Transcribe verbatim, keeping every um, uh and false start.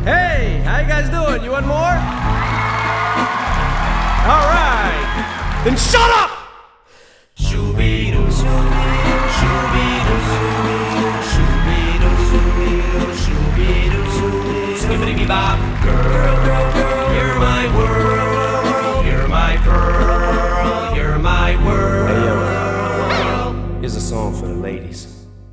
Hey, how you guys doing? You want more? All right. Then shut up!